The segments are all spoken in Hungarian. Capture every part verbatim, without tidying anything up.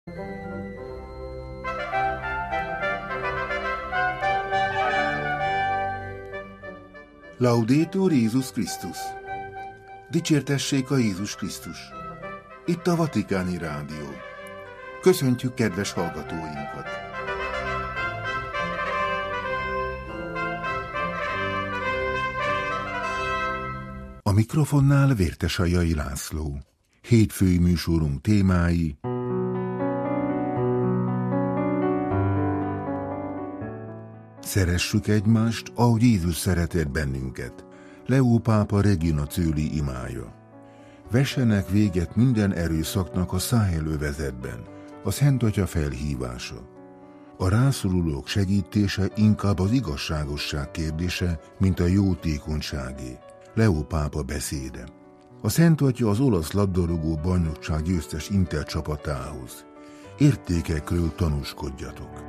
Laudetur Jézus Krisztus! Dicsértessék a Jézus Krisztus! Itt a Vatikáni Rádió. Köszöntjük kedves hallgatóinkat! A mikrofonnál Vértesajai László. Hétfői műsorunk témái: szeressük egymást, ahogy Jézus szeretett bennünket. Leó pápa Regina Coeli imája. Vessenek véget minden erőszaknak a Száhel övezetben. A Szent Atya felhívása. A rászorulók segítése inkább az igazságosság kérdése, mint a jótékonyságé. Leó pápa beszéde. A Szent Atya az olasz labdarúgó bajnokság győztes Inter csapatához: értékekről tanúskodjatok.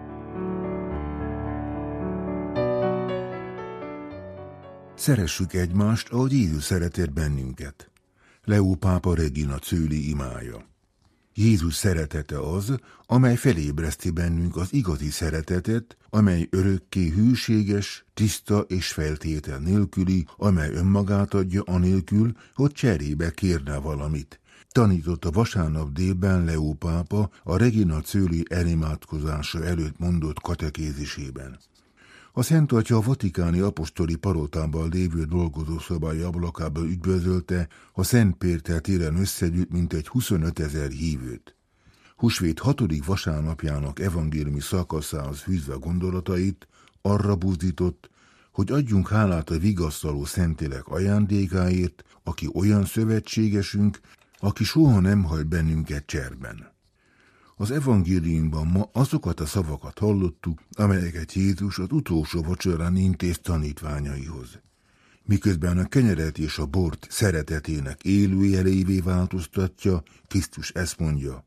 Szeressük egymást, ahogy Jézus szeretett bennünket. Leó pápa Regina Coeli imája. Jézus szeretete az, amely felébreszti bennünk az igazi szeretetet, amely örökké hűséges, tiszta és feltétel nélküli, amely önmagát adja anélkül, hogy cserébe kérne valamit. Tanított a vasárnap délben Leó pápa a Regina Coeli elimádkozása előtt mondott katekézisében. A Szent Atya a vatikáni apostoli palotában lévő dolgozószobai ablakából üdvözölte a Szent Péter téren összegyűjt mintegy huszonötezer hívőt. Húsvét hatodik vasárnapjának evangéliumi szakaszához fűzve gondolatait arra buzdított, hogy adjunk hálát a vigasztaló Szentlélek ajándékáért, aki olyan szövetségesünk, aki soha nem hagy bennünket cserben. Az evangéliumban ma azokat a szavakat hallottuk, amelyeket Jézus az utolsó vacsorán intéz tanítványaihoz. Miközben a kenyeret és a bort szeretetének élőjelévé változtatja, Krisztus ezt mondja: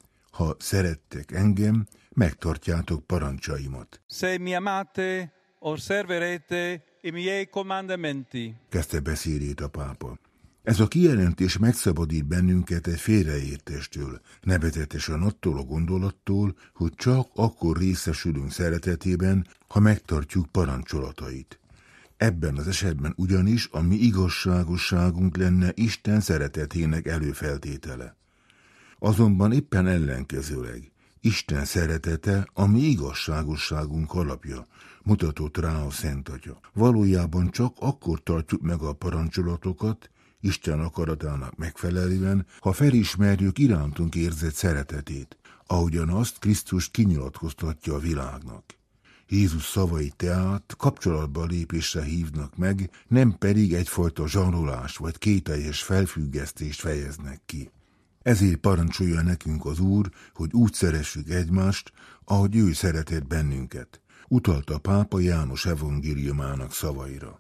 ha szerettek engem, megtartjátok parancsaimat. Se mi amate, osserverete i miei comandamenti. Kezdte beszédét a pápa. Ez a kijelentés megszabadít bennünket egy félreértéstől, nevezetesen attól a gondolattól, hogy csak akkor részesülünk szeretetében, ha megtartjuk parancsolatait. Ebben az esetben ugyanis a mi igazságosságunk lenne Isten szeretetének előfeltétele. Azonban éppen ellenkezőleg Isten szeretete a mi igazságosságunk alapja, mutatott rá a Szent Atya. Valójában csak akkor tartjuk meg a parancsolatokat, Isten akaratának megfelelően, ha felismerjük irántunk érzett szeretetét, ahogyan azt Krisztus kinyilatkoztatja a világnak. Jézus szavai tehát kapcsolatba lépésre hívnak meg, nem pedig egyfajta zsarolást vagy kételjes felfüggesztést fejeznek ki. Ezért parancsolja nekünk az Úr, hogy úgy szeressük egymást, ahogy ő szeretett bennünket. Utalta a pápa János evangéliumának szavaira.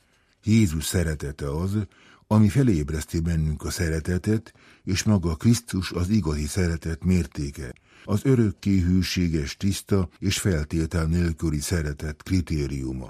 Jézus szeretete az, ami felébreszti bennünk a szeretetet, és maga Krisztus az igazi szeretet mértéke, az örökké hűséges, tiszta és feltétel nélküli szeretet kritériuma.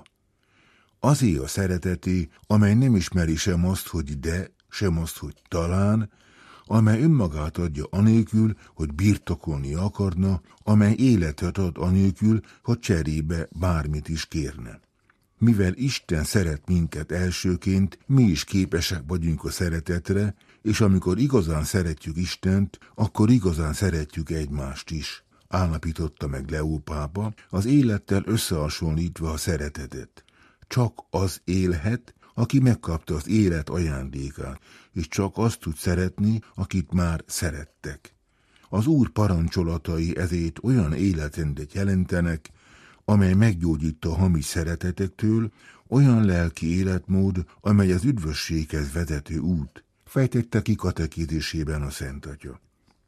Azé a szereteté, amely nem ismeri sem azt, hogy de, sem azt, hogy talán, amely önmagát adja anélkül, hogy birtokolni akarna, amely életet ad anélkül, hogy cserébe bármit is kérne. Mivel Isten szeret minket elsőként, mi is képesek vagyunk a szeretetre, és amikor igazán szeretjük Istent, akkor igazán szeretjük egymást is, állapította meg Leó pápa, az élettel összehasonlítva a szeretetet. Csak az élhet, aki megkapta az élet ajándékát, és csak azt tud szeretni, akit már szerettek. Az Úr parancsolatai ezért olyan életrendet jelentenek, amely meggyógyít a hamis szeretetektől, olyan lelki életmód, amely az üdvösséghez vezető út, fejtette ki katekézisében a Szent Atya.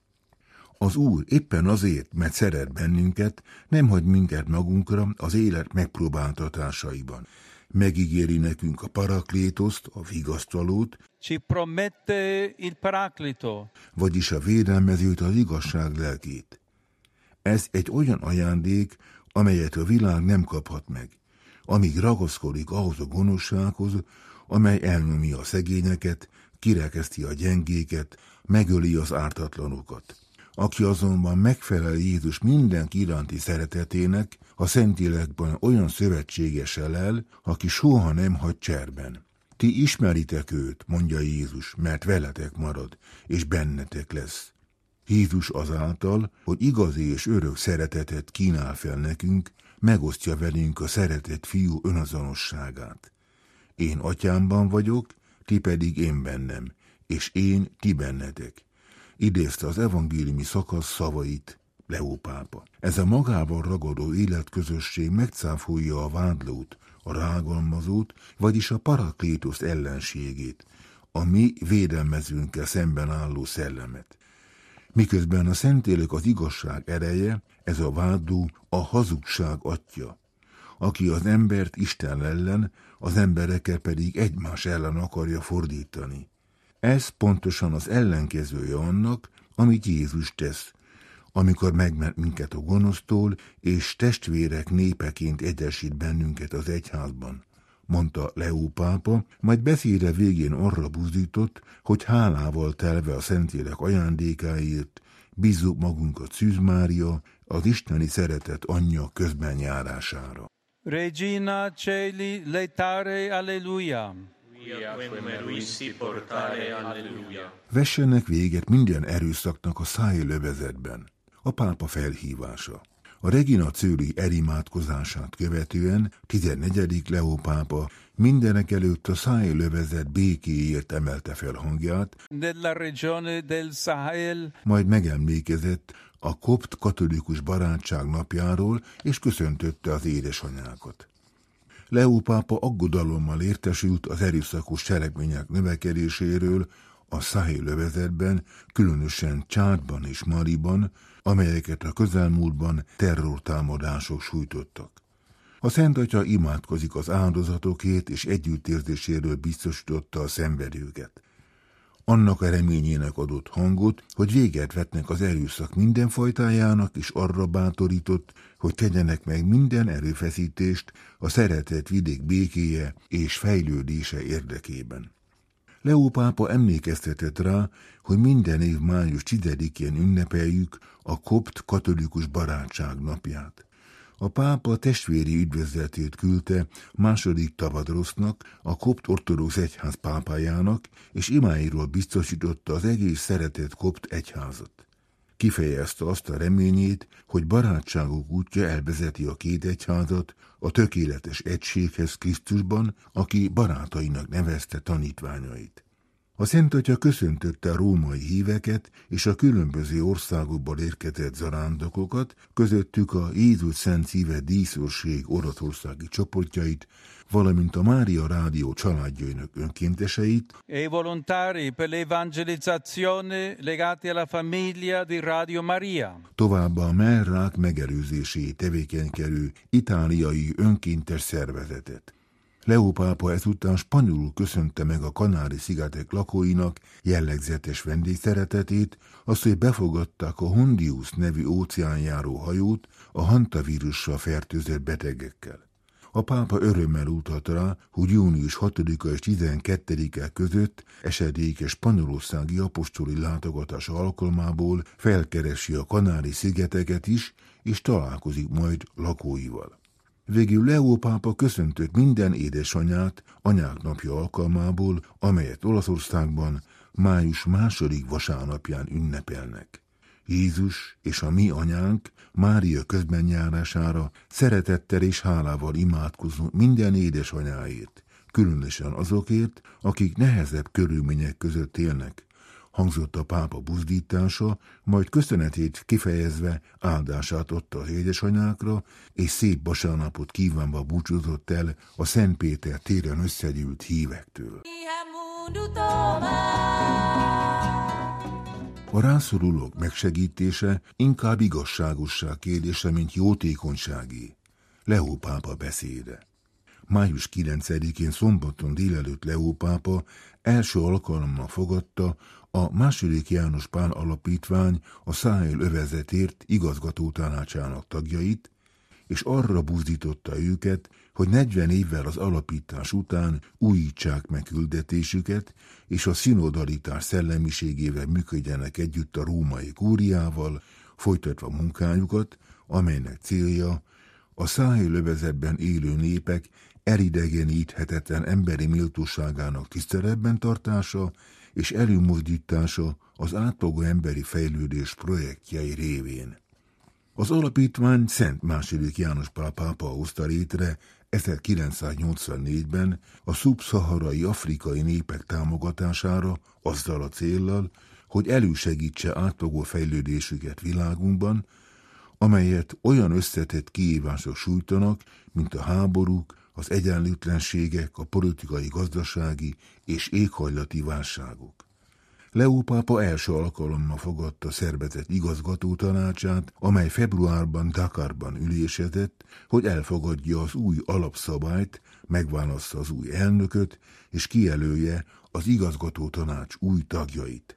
Az Úr éppen azért, mert szeret bennünket, nem hagy minket magunkra az élet megpróbáltatásaiban. Megígéri nekünk a paraklétoszt, a vigasztalót, Ci promette il paraclito, vagyis a védelmezőt, az igazság lelkét. Ez egy olyan ajándék, amelyet a világ nem kaphat meg, amíg ragaszkodik ahhoz a gonoszsághoz, amely elnyomja a szegényeket, kirekeszti a gyengéket, megöli az ártatlanokat. Aki azonban megfelel Jézus mindenki iránti szeretetének, a Szentlélekben olyan szövetségessel el, aki soha nem hagy cserben. Ti ismeritek őt, mondja Jézus, mert veletek marad, és bennetek lesz. Jézus azáltal, hogy igazi és örök szeretetet kínál fel nekünk, megosztja velünk a szeretett fiú önazonosságát. Én atyámban vagyok, ti pedig én bennem, és én ti bennetek. Idézte az evangéliumi szakasz szavait Leó pápa. Ez a magával ragadó életközösség megcáfolja a vádlót, a rágalmazót, vagyis a paraklétusz ellenségét, a mi védelmezőnkkel szemben álló szellemet. Miközben a Szentlélek az igazság ereje, ez a vádló a hazugság atya, aki az embert Isten ellen, az embereket pedig egymás ellen akarja fordítani. Ez pontosan az ellenkezője annak, amit Jézus tesz, amikor megment minket a gonosztól, és testvérek népeként egyesít bennünket az egyházban, mondta Leó pápa, majd beszéde végén arra buzdított, hogy hálával telve a Szentlélek ajándékáért bízzuk magunkat Szűz Mária, az isteni szeretet anyja közbenjárására. Regina Celi letare alleluia. Vessenek véget minden erőszaknak a szájlövezetben. A pápa felhívása. A Regina Coeli elimádkozását követően tizennegyedik Leó pápa mindenek előtt a szájlövezet békéért emelte fel hangját, Della regione del Sahel. Majd megemlékezett a kopt katolikus barátság napjáról, és köszöntötte az édesanyákat. Leó pápa aggodalommal értesült az erőszakos cselekmények növekedéséről a szájlövezetben, különösen Csádban és Maliban, amelyeket a közelmúltban terrortámadások sújtottak. A Szent Atya imádkozik az áldozatokért, és együttérzéséről biztosította a szenvedőket. Annak a reményének adott hangot, hogy véget vetnek az erőszak minden fajtájának, és arra bátorított, hogy tegyenek meg minden erőfeszítést a szeretett vidék békéje és fejlődése érdekében. Leó pápa emlékeztetett rá, hogy minden év május tizedikén ünnepeljük a kopt katolikus barátság napját. A pápa testvéri üdvözletét küldte második Tavadrosznak, a kopt ortodox egyház pápájának, és imáiról biztosította az egész szeretett kopt egyházat. Kifejezte azt a reményét, hogy barátságok útja elvezeti a két egyházat a tökéletes egységhez Krisztusban, aki barátainak nevezte tanítványait. A Szent Atya köszöntötte a római híveket és a különböző országokból érkezett zarándokokat, közöttük a Jézus Szent Szíve díszőrség oroszországi csoportjait, valamint a Mária Rádió családjainak önkénteseit, E volontari per l'evangelizzazione legati alla famiglia di Radio Maria. Továbbá a mellrák megelőzéséért tevékenykedő itáliai önkéntes szervezetet. Leó pápa ezután spanyolul köszönte meg a Kanári-szigetek lakóinak jellegzetes vendégszeretetét, azt, hogy befogadták a Hondius nevű óceánjáró hajót a hantavírussal fertőzött betegekkel. A pápa örömmel utalt rá, hogy június hatodika és tizenkettedike között esedékes spanyolországi apostoli látogatás alkalmából felkeresi a Kanári-szigeteket is, és találkozik majd lakóival. Végül Leó pápa köszöntött minden édesanyát Anyák napja alkalmából, amelyet Olaszországban május második vasárnapján ünnepelnek. Jézus és a mi anyánk Mária közbenjárására szeretettel és hálával imádkozunk minden édesanyáért, különösen azokért, akik nehezebb körülmények között élnek, hangzott a pápa buzdítása, majd köszönetét kifejezve áldását adta az édesanyákra, és szép vasárnapot kívánva búcsúzott el a Szent Péter téren összegyűlt hívektől. A rászorulók megsegítése inkább igazságosság kérdése, mint jótékonyságé. Leó pápa beszéde. május kilencedikén szombaton délelőtt Leó pápa első alkalommal fogadta a második János Pál Alapítvány a Száhél övezetért igazgató tanácsának tagjait, és arra buzdította őket, hogy negyven évvel az alapítás után újítsák meg küldetésüket, és a szinodalitás szellemiségével működjenek együtt a római kúriával, folytatva munkájukat, amelynek célja a Száhél-övezetben élő népek elidegeníthetetlen emberi méltóságának tiszteletben tartása és előmozdítása az átfogó emberi fejlődés projektjei révén. Az alapítvány Szent második János Pál pápa hozta létre ezerkilencszáznyolcvannégyben a szubszaharai afrikai népek támogatására azzal a céllal, hogy elősegítse átfogó fejlődésüket világunkban, amelyet olyan összetett kihívások sújtanak, mint a háborúk, az egyenlőtlenségek, a politikai, gazdasági és éghajlati válságok. Leó pápa első alkalommal fogadta szervezet igazgató tanácsát, amely februárban Dakarban ülésezett, hogy elfogadja az új alapszabályt, megválassza az új elnököt, és kijelölje az igazgató tanács új tagjait.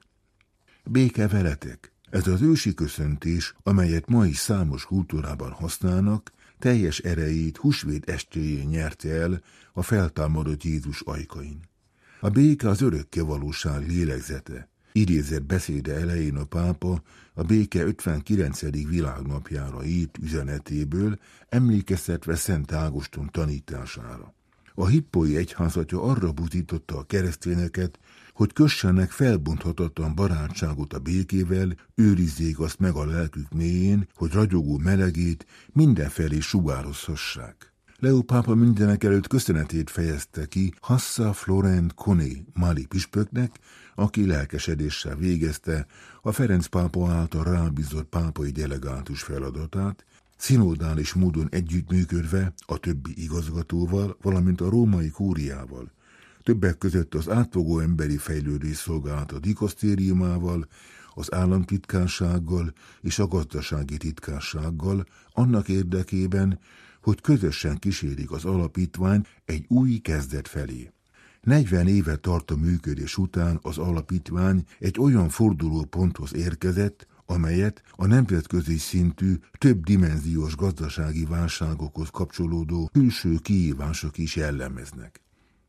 Béke veletek! Ez az ősi köszöntés, amelyet ma is számos kultúrában használnak, teljes erejét húsvét estéjén nyerte el a feltámadott Jézus ajkain. A béke az örökké valóság lélegzete. Idézett beszéde elején a pápa a béke ötvenkilencedik világnapjára írt üzenetéből, emlékeztetve Szent Ágoston tanítására. A hippói egyházatja arra buzdította a keresztényeket, hogy kössenek felbonthatatlan barátságot a békével, őrizzék azt meg a lelkük mélyén, hogy ragyogó melegét mindenfelé sugározhassák. Leó pápa mindenek előtt köszönetét fejezte ki Hassa Florent Koné mali püspöknek, aki lelkesedéssel végezte a Ferenc pápa által rábízott pápai delegátus feladatát, szinodális módon együttműködve a többi igazgatóval, valamint a római kúriával, többek között az átfogó emberi fejlődés szolgálata dikasztériumával, az államtitkársággal és a gazdasági titkársággal, annak érdekében, hogy közösen kísérik az alapítvány egy új kezdet felé. negyven éve tartó működés után az alapítvány egy olyan fordulóponthoz érkezett, amelyet a nemzetközi szintű, több dimenziós gazdasági válságokhoz kapcsolódó külső kihívások is jellemeznek.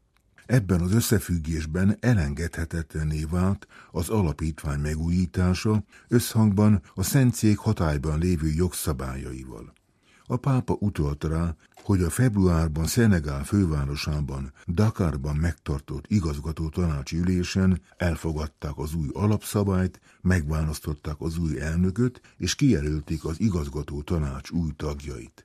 Ebben az összefüggésben elengedhetetlenné vált az alapítvány megújítása összhangban a Szentszék hatályban lévő jogszabályaival. A pápa utalt rá, hogy a februárban Szenegál fővárosában, Dakarban megtartott igazgató tanácsi ülésen elfogadták az új alapszabályt, megválasztották az új elnököt és kijelölték az igazgató tanács új tagjait.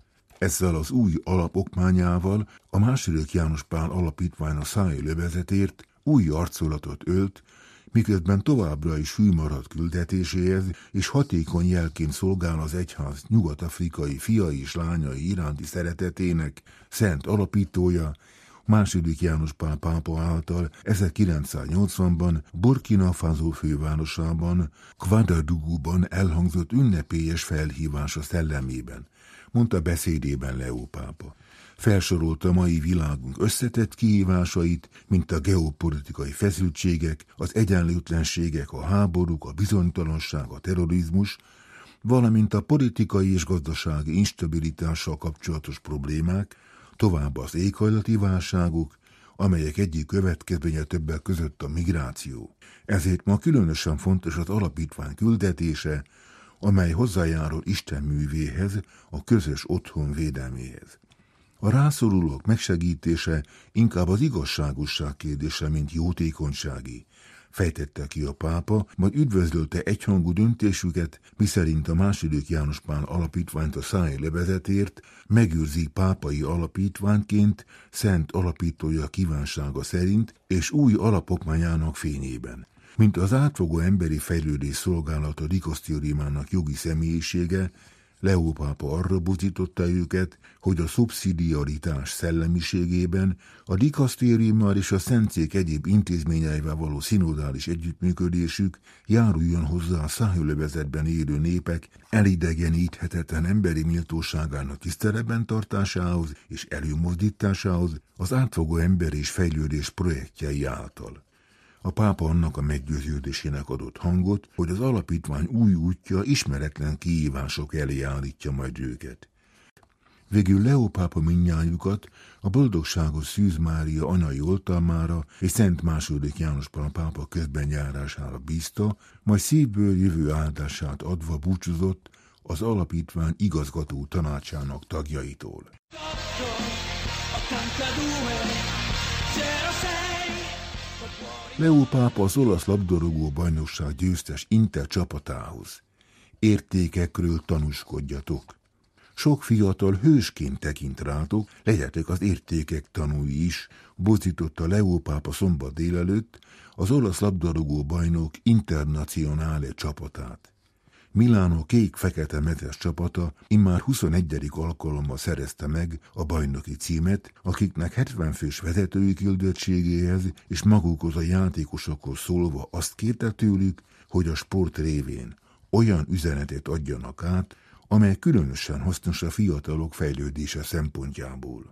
Ezzel az új alapokmányával a második János Pál alapítvány a Száhél-övezetért új arculatot ölt, miközben továbbra is hű maradt küldetéséhez, és hatékony jelként szolgál az egyház nyugat-afrikai fiai és lányai iránti szeretetének szent alapítója, második János Pál pápa által ezerkilencszáznyolcvanban Burkina Faso fővárosában, Ouagadougouban elhangzott ünnepélyes felhívása szellemében, mondta beszédében Leó pápa. Felsorolta mai világunk összetett kihívásait, mint a geopolitikai feszültségek, az egyenlőtlenségek, a háborúk, a bizonytalanság, a terrorizmus, valamint a politikai és gazdasági instabilitással kapcsolatos problémák, továbbá az éghajlati válságok, amelyek egyik következménye többek között a migráció. Ezért ma különösen fontos az alapítvány küldetése, amely hozzájárul Isten művéhez, a közös otthon védelméhez. A rászorulók megsegítése inkább az igazságosság kérdése, mint jótékonysági, fejtette ki a pápa, majd üdvözölte egyhangú döntésüket, miszerint a második János Pál alapítványt a Száhél-övezetért megőrzik pápai alapítványként szent alapítója kívánsága szerint és új alapokmányának fényében. Mint az átfogó emberi fejlődés szolgálata dikasztériumának jogi személyisége, Leó pápa arra buzdította őket, hogy a szubszidiaritás szellemiségében a dikasztériummal és a Szentszék egyéb intézményeivel való szinodális együttműködésük járuljon hozzá a Száhél-övezetben élő népek elidegeníthetetlen emberi méltóságának tiszteletben tartásához és előmozdításához az átfogó ember és fejlődés projektjei által. A pápa annak a meggyőződésének adott hangot, hogy az alapítvány új útja ismeretlen kihívások elé állítja majd őket. Végül Leó pápa mindnyájukat a boldogságos Szűz Mária anyai oltalmára és Szent második János Pál pápa közbenjárására bízta, majd szívből jövő áldását adva búcsúzott az alapítvány igazgató tanácsának tagjaitól. Leó pápa az olasz labdarúgó bajnokság győztes Inter csapatához: értékekről tanúskodjatok. Sok fiatal hősként tekint rátok, legyetek az értékek tanúi is, buzdította Leó pápa szombat délelőtt az olasz labdarúgó bajnok Internazionale csapatát. Milánó kék-fekete mezes csapata immár huszonegyedik alkalommal szerezte meg a bajnoki címet, akiknek hetven fős vezetői küldöttségéhez és magukhoz a játékosokhoz szólva azt kérte tőlük, hogy a sport révén olyan üzenetet adjanak át, amely különösen hasznos a fiatalok fejlődése szempontjából.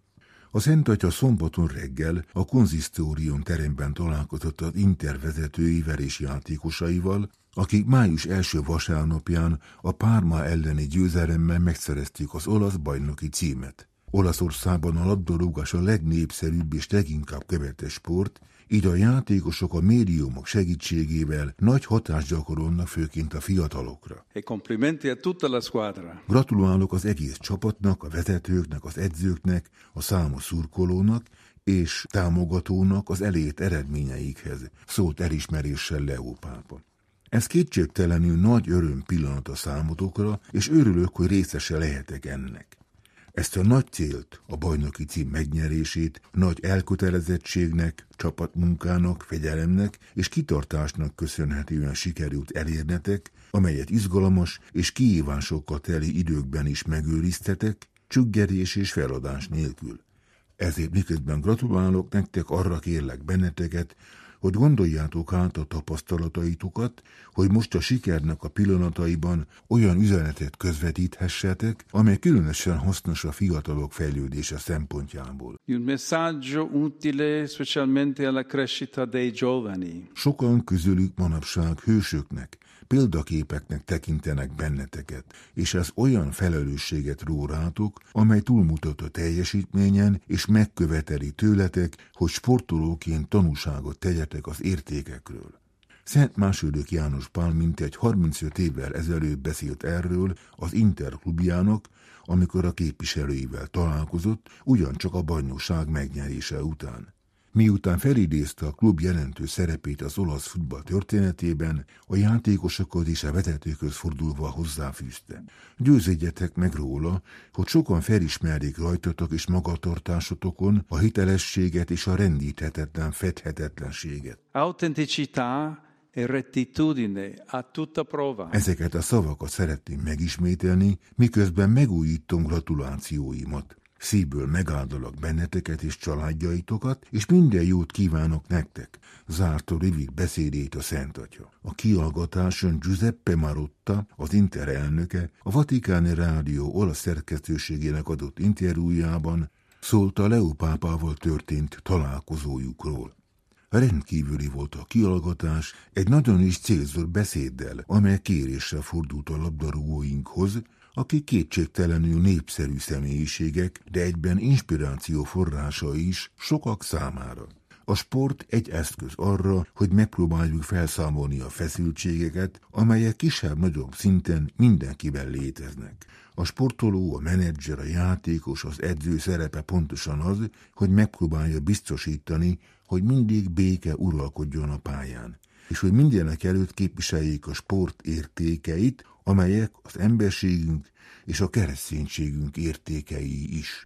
A Szent Atya szombaton reggel a konzisztórium teremben találkozott az Inter vezetőivel és játékosaival, akik május első vasárnapján a Parma elleni győzelemmel megszerezték az olasz bajnoki címet. Olaszországban a labdarúgás a legnépszerűbb és leginkább követett sport, így a játékosok a médiumok segítségével nagy hatást gyakorolnak főként a fiatalokra. E complimenti a tutta la squadra. Gratulálok az egész csapatnak, a vezetőknek, az edzőknek, a számos szurkolónak és támogatónak az elért eredményeikhez, szólt elismeréssel Leó pápa. Ez kétségtelenül nagy öröm pillanat a számotokra, és örülök, hogy részese lehetek ennek. Ezt a nagy célt, a bajnoki cím megnyerését nagy elkötelezettségnek, csapatmunkának, fegyelemnek és kitartásnak köszönhetően sikerült elérnetek, amelyet izgalmas és kihívásokkal teli időkben is megőriztetek, csüggedés és feladás nélkül. Ezért miközben gratulálok nektek, arra kérlek benneteket, hogy gondoljátok át a tapasztalataitokat, hogy most a sikernek a pillanataiban olyan üzenetet közvetíthessetek, amely különösen hasznos a fiatalok fejlődése szempontjából. Un messaggio utile specialmente alla crescita dei giovani. Sokan közülük manapság hősöknek, példaképeknek tekintenek benneteket, és ez olyan felelősséget ró rátok, amely túlmutat a teljesítményen, és megköveteli tőletek, hogy sportolóként tanúságot tegyetek az értékekről. Szent második János Pál mintegy harmincöt évvel ezelőtt beszélt erről az Inter klubjának, amikor a képviselőivel találkozott, ugyancsak a bajnokság megnyerése után. Miután felidézte a klub jelentős szerepét az olasz futball történetében, a játékosokhoz és a vezetőkhöz fordulva hozzáfűzte: győződjetek meg róla, hogy sokan felismerik rajtatok és magatartásotokon a hitelességet és a rendíthetetlen fedhetetlenséget. Autenticità e rettitudine a tutta prova. Ezeket a szavakat szeretném megismételni, miközben megújítom gratulációimat. Szívből megáldalak benneteket és családjaitokat, és minden jót kívánok nektek, zárta rövid beszédét a Szent Atya. A kihallgatáson Giuseppe Marotta, az Inter elnöke, a Vatikáni Rádió olasz szerkesztőségének adott interjújában szólt a Leó pápával történt találkozójukról. Rendkívüli volt a kihallgatás, egy nagyon is célzott beszéddel, amely kéréssel fordult a labdarúgóinkhoz, akik kétségtelenül népszerű személyiségek, de egyben inspiráció forrása is sokak számára. A sport egy eszköz arra, hogy megpróbáljuk felszámolni a feszültségeket, amelyek kisebb-nagyobb szinten mindenkiben léteznek. A sportoló, a menedzser, a játékos, az edző szerepe pontosan az, hogy megpróbálja biztosítani, hogy mindig béke uralkodjon a pályán, és hogy mindenek előtt képviseljék a sport értékeit, amelyek az emberségünk és a kereszténységünk értékei is.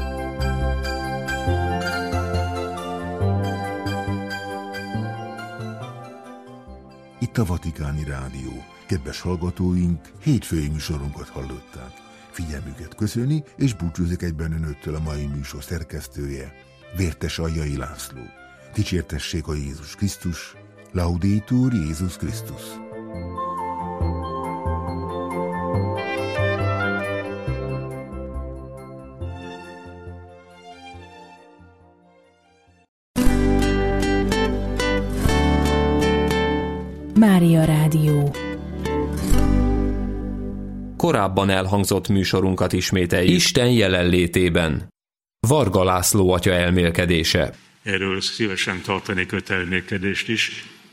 Itt a Vatikáni Rádió. Kedves hallgatóink, hétfői műsorunkat hallották. Figyelmüket köszöni, és búcsúzik egyben önöktől a mai műsor szerkesztője, Vértes Aljai László. Dicsértessék a Jézus Krisztus, Laudetur Jézus Krisztus. Mária Rádió. korábban elhangzott műsorunkat ismételjük Isten jelenlétében. Varga László atya elmélkedése. Erről szívesen tartanék öt elmélkedést is.